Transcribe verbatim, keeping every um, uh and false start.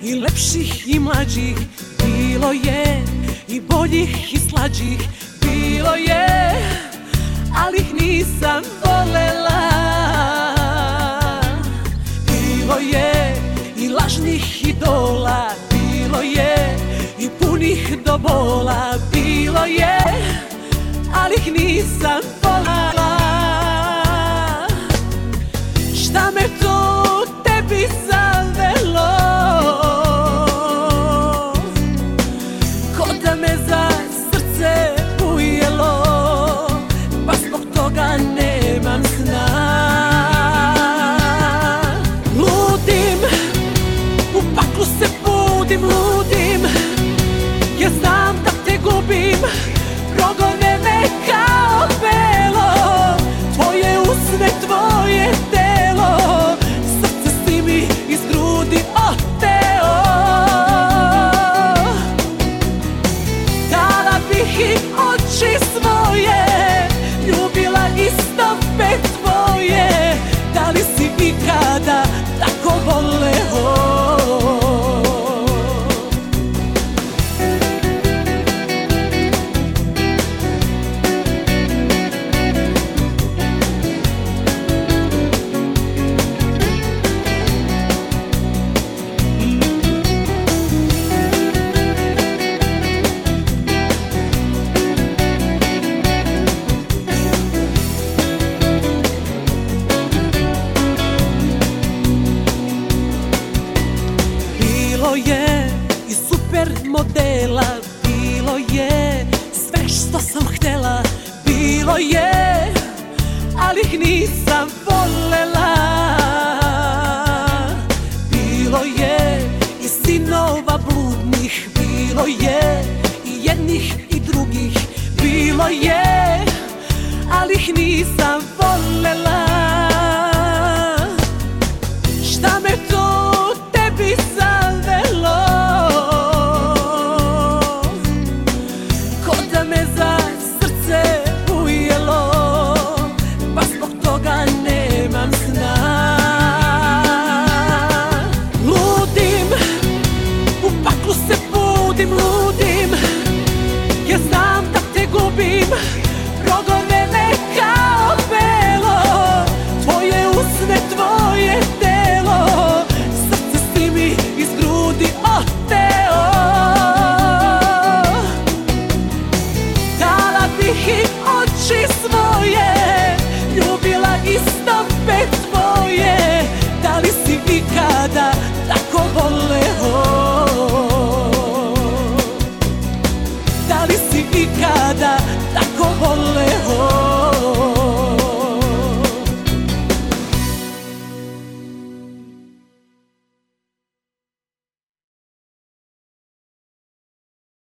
i lepših i mlađih, bilo je i boljih i slađih, bilo je, ali ih nisam volela. Bilo je i lažnih idola, bilo je i punih do bola, bilo je, ali ih nisam volela. Šta me to tebi zavelo, ko da me za srce ujelo, pa zbog toga nemam sna. Ludim, u paklu se budim, ludim, jer znam da te gubim, progone me kao belo, tvoje usne, tvoje telo, srce si mi iz grudi oteo. Dala bih i oči svoje, ljubila isto pet tvoje, da li si ikada tako voleo? Bilo je i super modela, bilo je sve što sam htela, bilo je, ali ih nisam volela. Bilo je i sinova bludnih, bilo je i jednih i drugih, bilo je, ali ih nisam volela. Šta me